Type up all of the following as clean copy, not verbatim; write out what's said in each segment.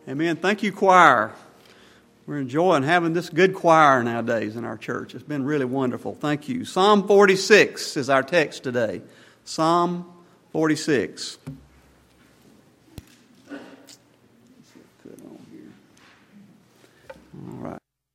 Amen. Thank you, choir. We're enjoying having this good choir nowadays in our church. It's been really wonderful. Thank you. Psalm 46 is our text today. Psalm 46. All right.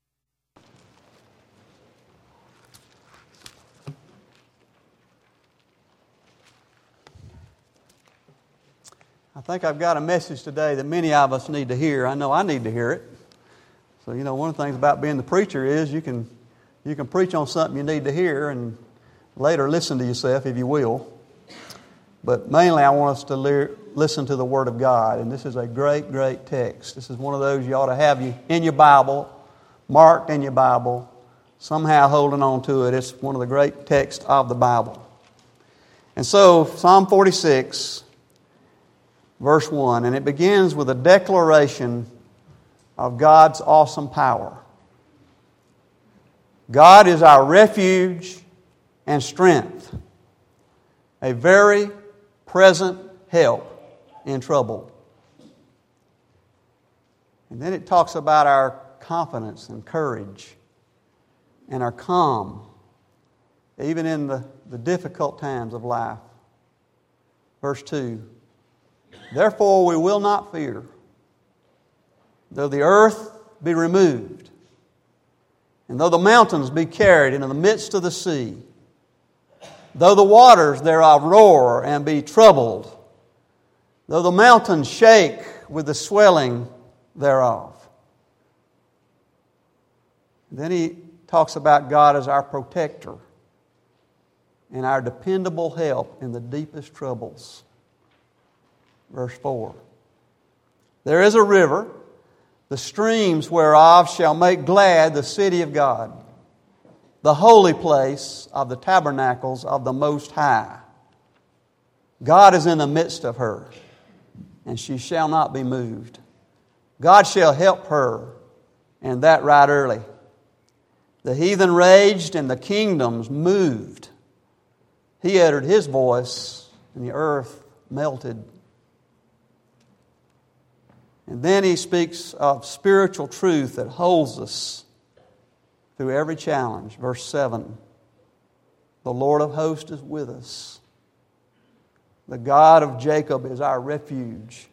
I think I've got a message today that many of us need to hear. I know I need to hear it. So, one of the things about being the preacher is you can preach on something you need to hear and later listen to yourself if you will. But mainly I want us to listen to the Word of God. And this is a great, great text. This is one of those you ought to have in your Bible, marked in your Bible, somehow holding on to it. It's one of the great texts of the Bible. And so, Psalm 46... Verse 1, and it begins with a declaration of God's awesome power. God is our refuge and strength, a very present help in trouble. And then it talks about our confidence and courage and our calm, even in the difficult times of life. Verse 2, therefore we will not fear, though the earth be removed, and though the mountains be carried into the midst of the sea, though the waters thereof roar and be troubled, though the mountains shake with the swelling thereof. Then he talks about God as our protector and our dependable help in the deepest troubles. Verse 4, there is a river, the streams whereof shall make glad the city of God, the holy place of the tabernacles of the Most High. God is in the midst of her, and she shall not be moved. God shall help her, and that right early. The heathen raged, and the kingdoms moved. He uttered His voice, and the earth melted. And then he speaks of spiritual truth that holds us through every challenge. Verse 7, the Lord of hosts is with us. The God of Jacob is our refuge.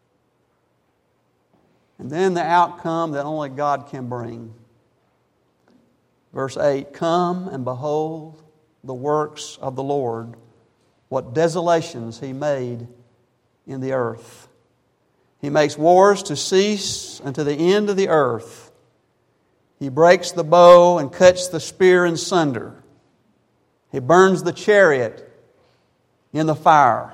And then the outcome that only God can bring. Verse 8, come and behold the works of the Lord, what desolations He made in the earth. He makes wars to cease unto the end of the earth. He breaks the bow and cuts the spear in sunder. He burns the chariot in the fire.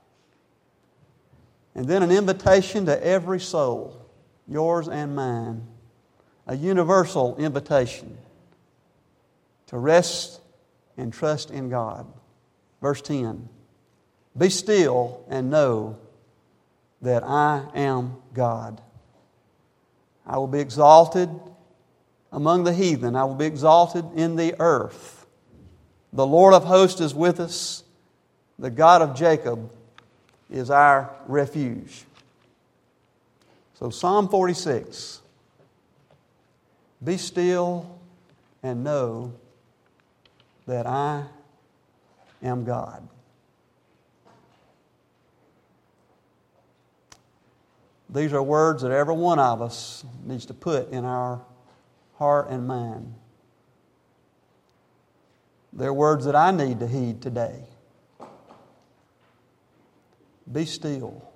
And then an invitation to every soul, yours and mine, a universal invitation to rest and trust in God. Verse 10, be still and know that I am God. I will be exalted among the heathen. I will be exalted in the earth. The Lord of hosts is with us. The God of Jacob is our refuge. So Psalm 46. Be still and know that I am God. These are words that every one of us needs to put in our heart and mind. They're words that I need to heed today. Be still.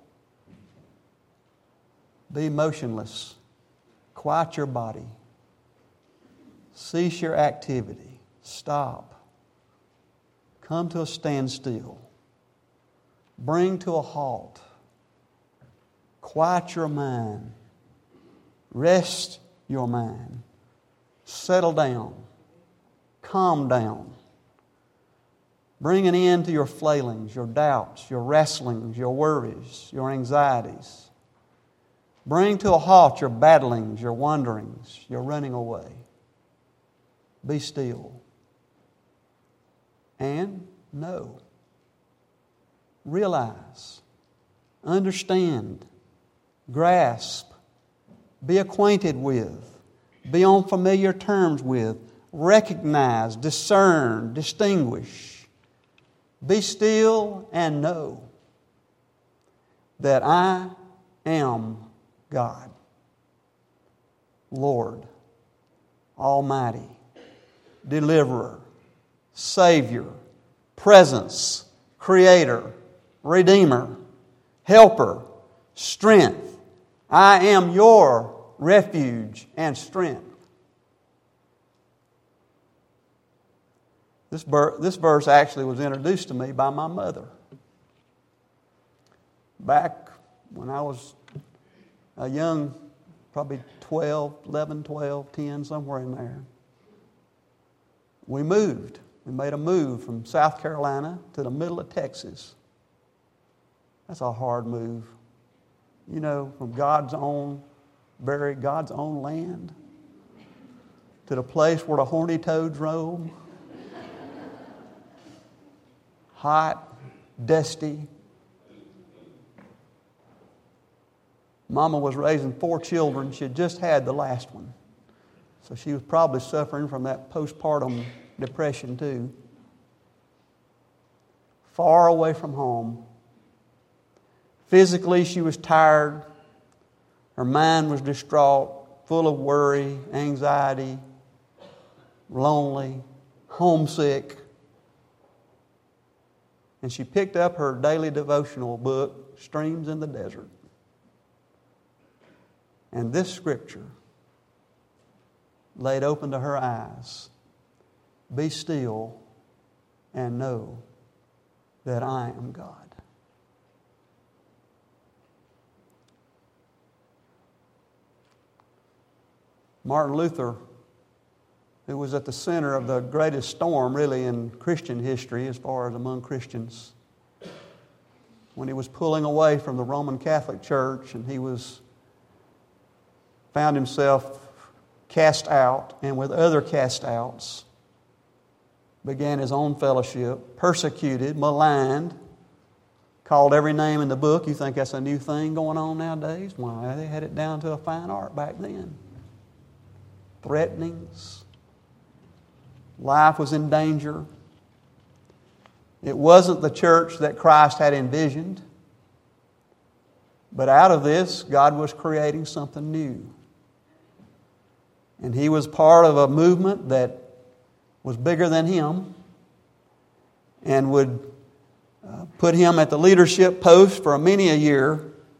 Be motionless. Quiet your body. Cease your activity. Stop. Come to a standstill. Bring to a halt. Quiet your mind. Rest your mind. Settle down. Calm down. Bring an end to your flailings, your doubts, your wrestlings, your worries, your anxieties. Bring to a halt your battlings, your wanderings, your running away. Be still. And know. Realize. Understand. Grasp be acquainted with, be on familiar terms with, recognize, discern, distinguish. Be still and know that I am God, Lord, Almighty, Deliverer, Savior, Presence, Creator, Redeemer, Helper, Strength. I am your refuge and strength. This verse actually was introduced to me by my mother. Back when I was a young, probably 11, 12, 10, somewhere in there. We moved. We made a move from South Carolina to the middle of Texas. That's a hard move. You know, from God's own land to the place where the horny toads roam. Hot, dusty. Mama was raising 4 children. She had just had the last one. So she was probably suffering from that postpartum depression too. Far away from home. Physically, she was tired. Her mind was distraught, full of worry, anxiety, lonely, homesick. And she picked up her daily devotional book, Streams in the Desert. And this scripture laid open to her eyes. Be still and know that I am God. Martin Luther, who was at the center of the greatest storm really in Christian history as far as among Christians, when he was pulling away from the Roman Catholic Church and he found himself cast out, and with other cast outs, began his own fellowship, persecuted, maligned, called every name in the book. You think that's a new thing going on nowadays? Why, they had it down to a fine art back then. Threatenings. Life was in danger. It wasn't the church that Christ had envisioned. But out of this, God was creating something new. And he was part of a movement that was bigger than him and would put him at the leadership post for many a year.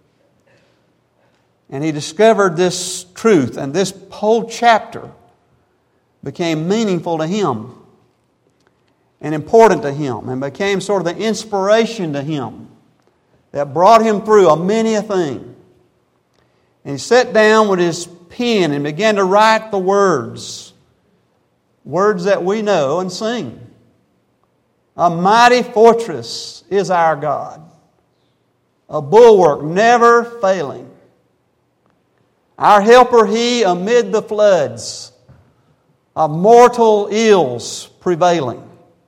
And he discovered this truth, and this whole chapter became meaningful to him and important to him, and became sort of the inspiration to him that brought him through many a thing. And he sat down with his pen and began to write the words that we know and sing. A mighty fortress is our God, a bulwark never failing. Our helper He amid the floods of mortal ills prevailing.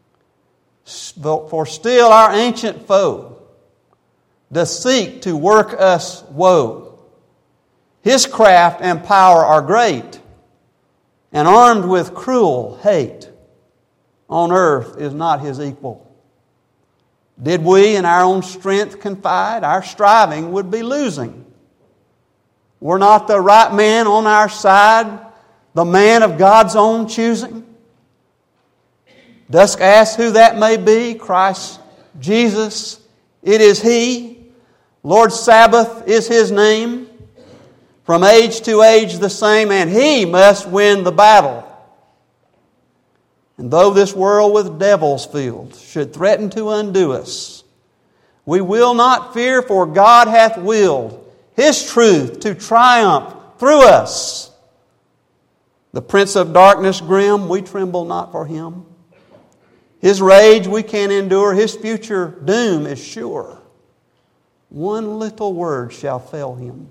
For still our ancient foe doth seek to work us woe. His craft and power are great, and armed with cruel hate, on earth is not His equal. Did we in our own strength confide, our striving would be losing. Were not the right man on our side, the man of God's own choosing? Dost ask who that may be? Christ Jesus, it is He. Lord Sabbath is His name. From age to age the same, and He must win the battle. And though this world with devils filled should threaten to undo us, we will not fear, for God hath willed His truth to triumph through us. The prince of darkness grim, we tremble not for him. His rage we can endure, His future doom is sure. One little word shall fell him.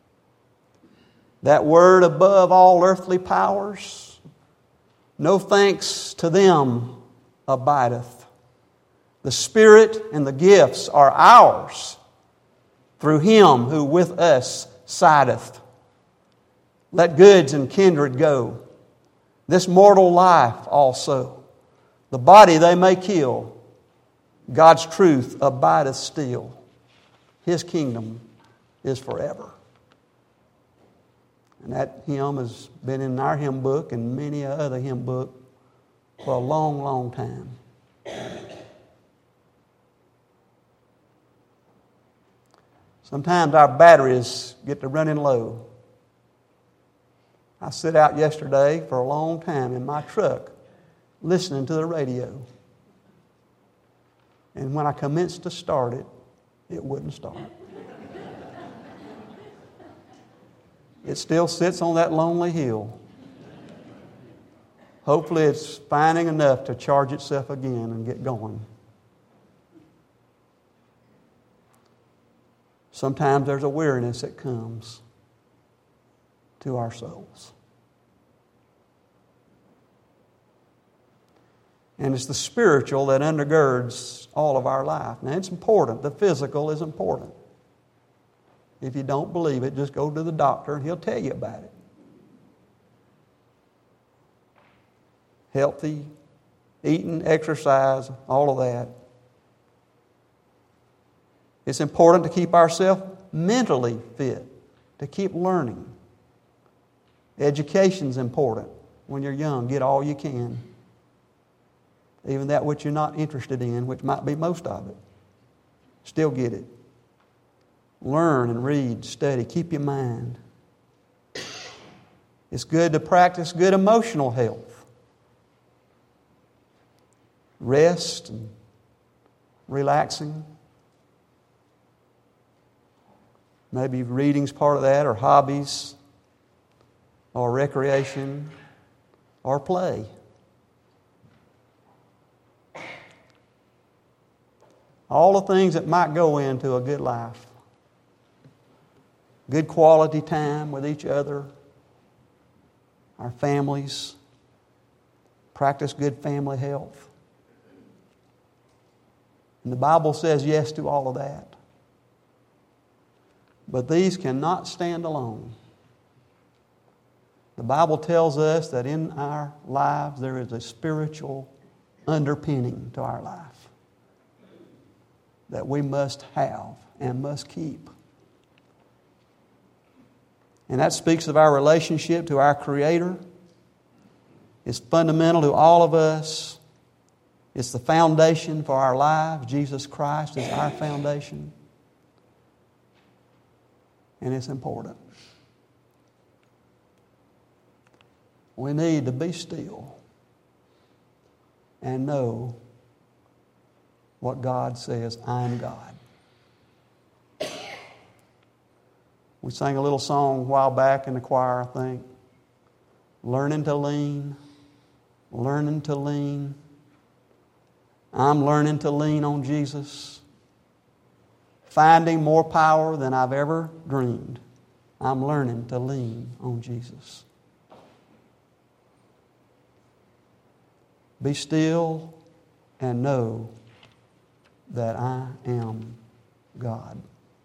That word above all earthly powers, no thanks to them abideth. The Spirit and the gifts are ours through Him who with us sideth. Let goods and kindred go. This mortal life also. The body they may kill. God's truth abideth still. His kingdom is forever. And that hymn has been in our hymn book and many other hymn book for a long, long time. Sometimes our batteries get to running low. I sit out yesterday for a long time in my truck listening to the radio. And when I commenced to start it, it wouldn't start. It still sits on that lonely hill. Hopefully it's finding enough to charge itself again and get going. Sometimes there's a weariness that comes to our souls. And it's the spiritual that undergirds all of our life. Now, it's important. The physical is important. If you don't believe it, just go to the doctor and he'll tell you about it. Healthy, eating, exercise, all of that. It's important to keep ourselves mentally fit, to keep learning. Education's important. When you're young, get all you can. Even that which you're not interested in, which might be most of it. Still get it. Learn and read, study, keep your mind. It's good to practice good emotional health. Rest and relaxing. Maybe reading's part of that, or hobbies, or recreation, or play. All the things that might go into a good life. Good quality time with each other, our families. Practice good family health. And the Bible says yes to all of that. But these cannot stand alone. The Bible tells us that in our lives there is a spiritual underpinning to our life that we must have and must keep. And that speaks of our relationship to our Creator. It's fundamental to all of us. It's the foundation for our lives. Jesus Christ is our foundation. And it's important. We need to be still and know what God says, I am God. We sang a little song a while back in the choir, I think. Learning to lean, learning to lean. I'm learning to lean on Jesus. Finding more power than I've ever dreamed. I'm learning to lean on Jesus. Be still and know that I am God.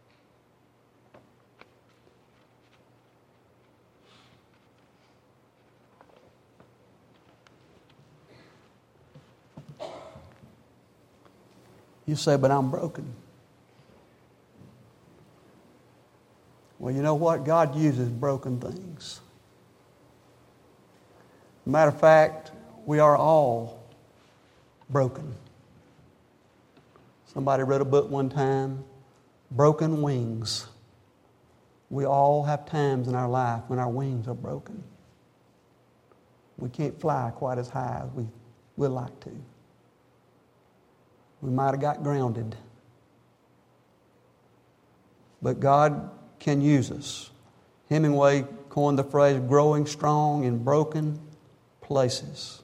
You say, but I'm broken. Well, you know what? God uses broken things. Matter of fact, we are all broken. Somebody wrote a book one time, Broken Wings. We all have times in our life when our wings are broken. We can't fly quite as high as we would like to. We might have got grounded. But God can use us. Hemingway coined the phrase, growing strong in broken places.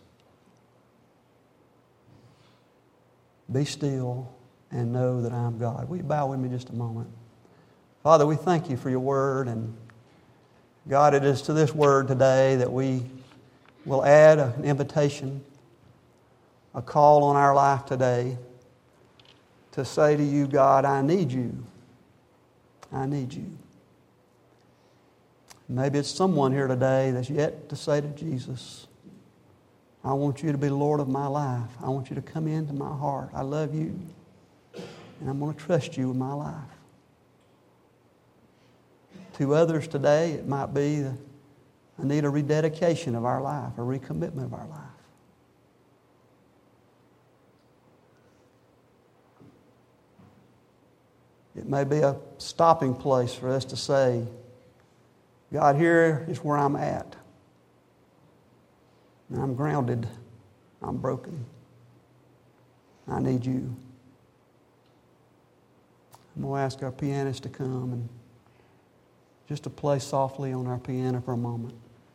Be still and know that I am God. Will you bow with me just a moment? Father, we thank you for your word. And God, it is to this word today that we will add an invitation, a call on our life today to say to you, God, I need you. I need you. Maybe it's someone here today that's yet to say to Jesus, I want you to be Lord of my life. I want you to come into my heart. I love you, and I'm going to trust you with my life. To others today, it might be I need a rededication of our life, a recommitment of our life. It may be a stopping place for us to say, God, here is where I'm at. And I'm grounded. I'm broken. I need you. I'm going to ask our pianist to come and just to play softly on our piano for a moment.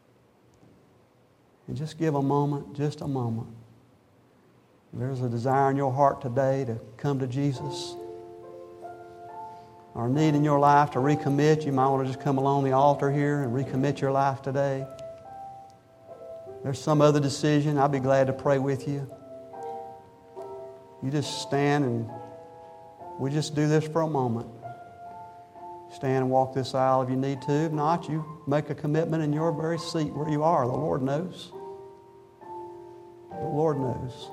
And just give a moment, just a moment. If there's a desire in your heart today to come to Jesus, or a need in your life to recommit, you might want to just come along the altar here and recommit your life today. There's some other decision, I'll be glad to pray with you. You just stand and we just do this for a moment. Stand and walk this aisle if you need to. If not, you make a commitment in your very seat where you are. The Lord knows. The Lord knows.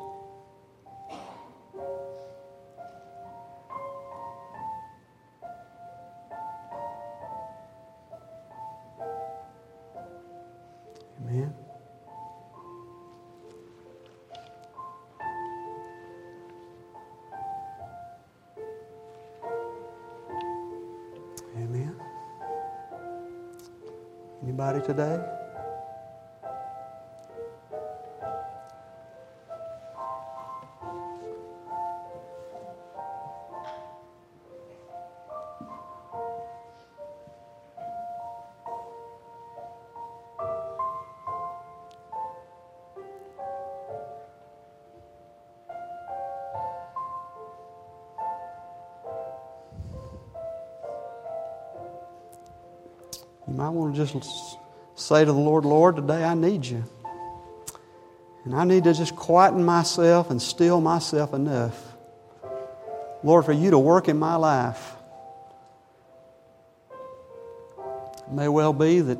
Amen. Amen. Anybody today? You might want to just say to the Lord, Lord, today I need you. And I need to just quieten myself and still myself enough, Lord, for you to work in my life. It may well be that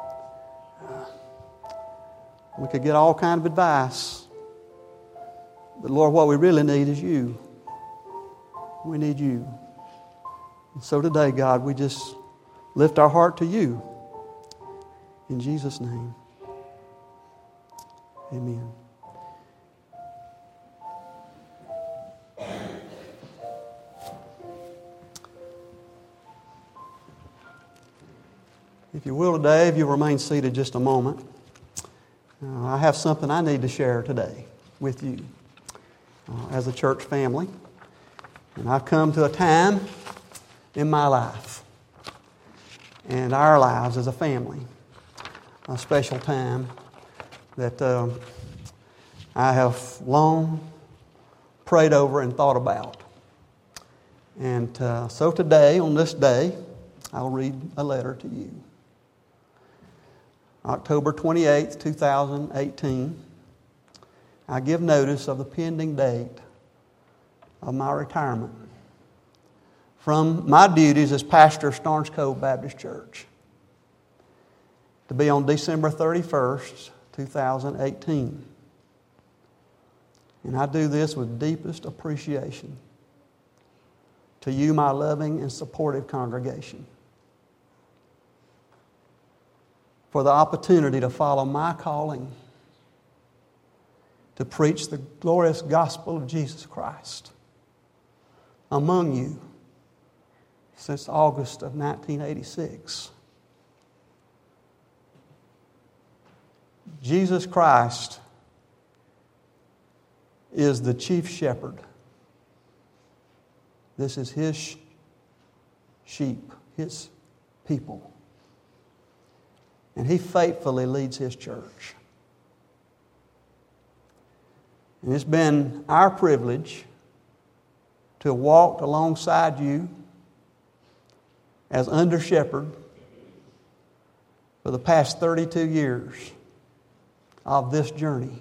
we could get all kind of advice. But Lord, what we really need is you. We need you. And so today, God, we just lift our heart to you. In Jesus' name. Amen. If you will today, if you remain seated just a moment, I have something I need to share today with you as a church family. And I've come to a time in my life and our lives as a family, a special time that I have long prayed over and thought about. And so today, on this day, I'll read a letter to you. October 28th, 2018, I give notice of the pending date of my retirement from my duties as pastor of Starnes Cove Baptist Church to be on December 31st, 2018. And I do this with deepest appreciation to you, my loving and supportive congregation, for the opportunity to follow my calling to preach the glorious gospel of Jesus Christ among you since August of 1986. Jesus Christ is the chief shepherd. This is His sheep, His people. And He faithfully leads His church. And it's been our privilege to have walked alongside you as under shepherd for the past 32 years of this journey.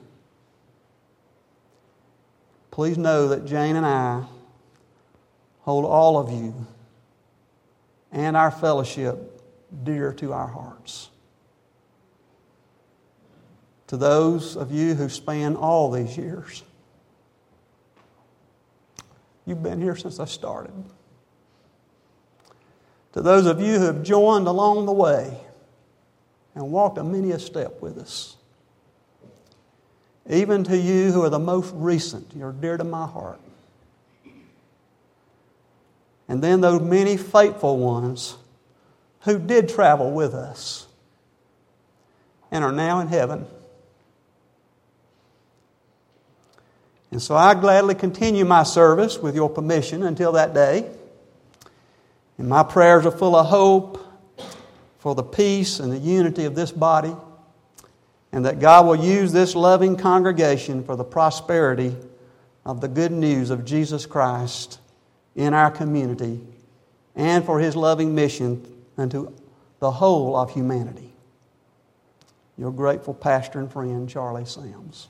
Please know that Jane and I hold all of you and our fellowship dear to our hearts. To those of you who span all these years, you've been here since I started. To those of you who have joined along the way and walked a many a step with us. Even to you who are the most recent, you're dear to my heart. And then those many faithful ones who did travel with us and are now in heaven. And so I gladly continue my service with your permission until that day. And my prayers are full of hope for the peace and the unity of this body, and that God will use this loving congregation for the prosperity of the good news of Jesus Christ in our community and for His loving mission unto the whole of humanity. Your grateful pastor and friend, Charlie Sams.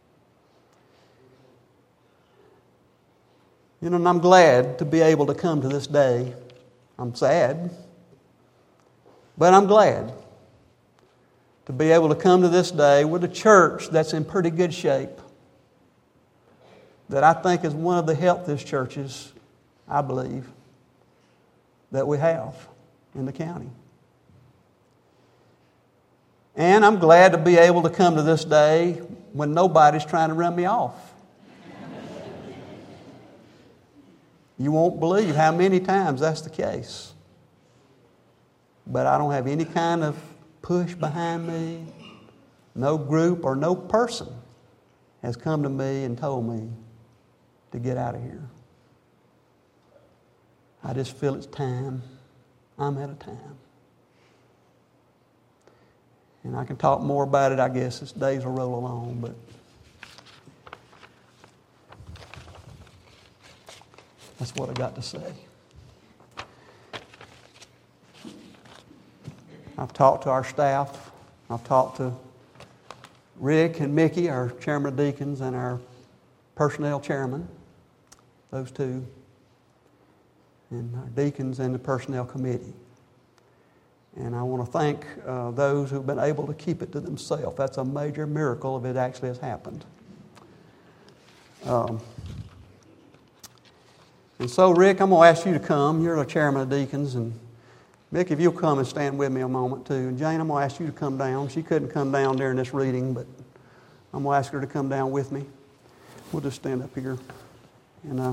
You know, and I'm glad to be able to come to this day. I'm sad, but I'm glad to be able to come to this day with a church that's in pretty good shape, that I think is one of the healthiest churches, I believe, that we have in the county. And I'm glad to be able to come to this day when nobody's trying to run me off. You won't believe how many times that's the case. But I don't have any kind of push behind me. No group or no person has come to me and told me to get out of here. I just feel it's time. I'm out of time. And I can talk more about it, I guess, as days will roll along, but that's what I got to say. I've talked to our staff. I've talked to Rick and Mickey, our chairman of deacons, and our personnel chairman, those two, and our deacons and the personnel committee. And I want to thank those who've been able to keep it to themselves. That's a major miracle if it actually has happened. And so, Rick, I'm going to ask you to come. You're the chairman of deacons. And Mick, if you'll come and stand with me a moment, too. And Jane, I'm going to ask you to come down. She couldn't come down during this reading, but I'm going to ask her to come down with me. We'll just stand up here. And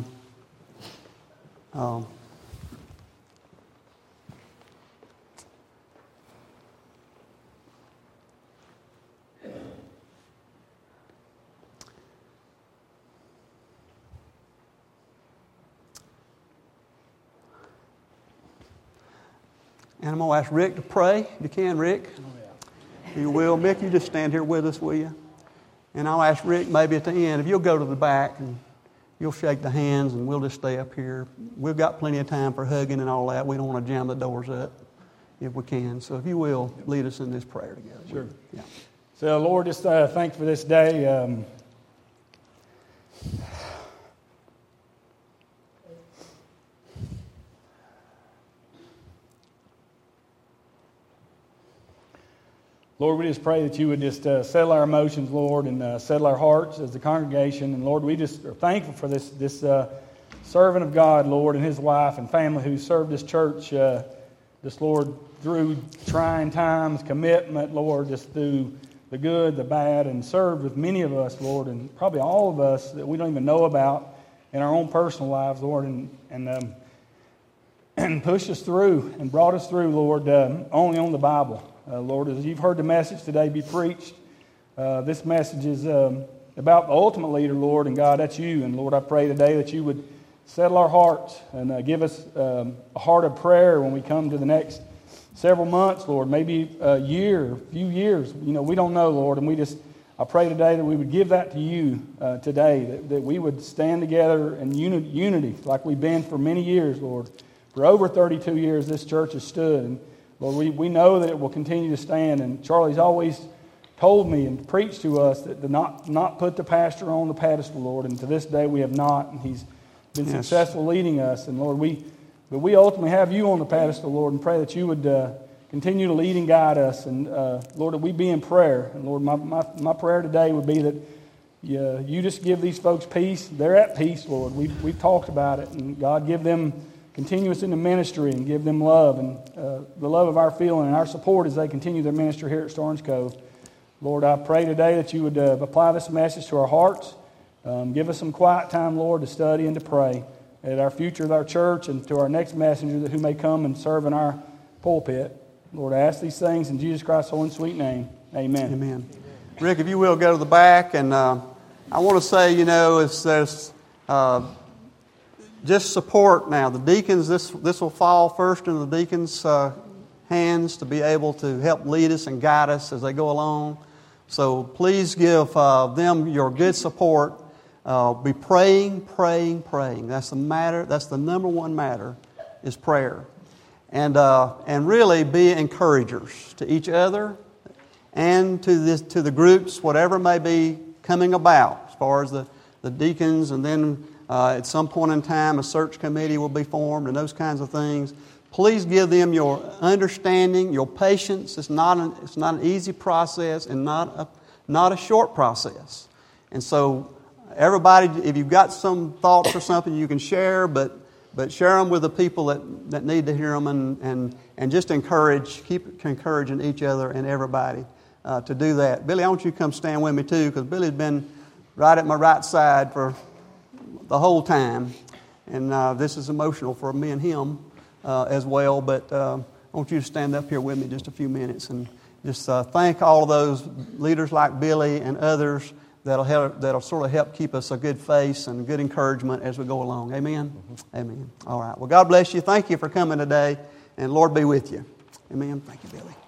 I'm going to ask Rick to pray. If you can, Rick. If you will. Mick, you just stand here with us, will you? And I'll ask Rick maybe at the end, if you'll go to the back and you'll shake the hands and we'll just stay up here. We've got plenty of time for hugging and all that. We don't want to jam the doors up if we can. So if you will, lead us in this prayer together. Sure. Yeah. So, Lord, just thank you for this day. Lord, we just pray that you would just settle our emotions, Lord, and settle our hearts as a congregation. And Lord, we just are thankful for this servant of God, Lord, and his wife and family who served this church, just, Lord, through trying times, commitment, Lord, just through the good, the bad, and served with many of us, Lord, and probably all of us that we don't even know about in our own personal lives, Lord, and pushed us through and brought us through, Lord, only on the Bible. Lord, as you've heard the message today be preached, this message is about the ultimate leader, Lord, and God, that's you. And Lord, I pray today that you would settle our hearts and give us a heart of prayer when we come to the next several months, Lord, maybe a year, a few years. You know, we don't know, Lord, and I pray today that we would give that to you today, that we would stand together in unity like we've been for many years, Lord. For over 32 years, this church has stood, and Lord, we know that it will continue to stand, and Charlie's always told me and preached to us that to not put the pastor on the pedestal, Lord, and to this day we have not, and he's been successful leading us, and Lord, we ultimately have you on the pedestal, Lord, and pray that you would continue to lead and guide us. And Lord, that we be in prayer. And Lord, my prayer today would be that you just give these folks peace. They're at peace, Lord. We've talked about it. And God, give them continuous in the ministry and give them love and the love of our feeling and our support as they continue their ministry here at Starnes Cove. Lord, I pray today that you would apply this message to our hearts. Give us some quiet time, Lord, to study and to pray at our future of our church and to our next messenger who may come and serve in our pulpit. Lord, I ask these things in Jesus Christ's holy and sweet name. Amen. Amen. Rick, if you will, go to the back. And I want to say, there's just support now. The deacons, this will fall first into the deacons' hands to be able to help lead us and guide us as they go along. So please give them your good support. Be praying. That's the matter. That's the number one matter, is prayer. And really be encouragers to each other and to the groups, whatever may be coming about, as far as the deacons, and then at some point in time a search committee will be formed and those kinds of things. Please give them your understanding, your patience. It's not an easy process and not a short process. And so everybody, if you've got some thoughts or something you can share, but share them with the people that need to hear them, and just keep encouraging each other and everybody to do that. Billy, I want you to come stand with me too, because Billy's been right at my right side for the whole time, and this is emotional for me and him as well. But I want you to stand up here with me just a few minutes and just thank all of those leaders like Billy and others that'll sort of help keep us a good face and good encouragement as we go along. Amen? Mm-hmm. Amen. All right. Well, God bless you. Thank you for coming today, and Lord be with you. Amen. Thank you, Billy.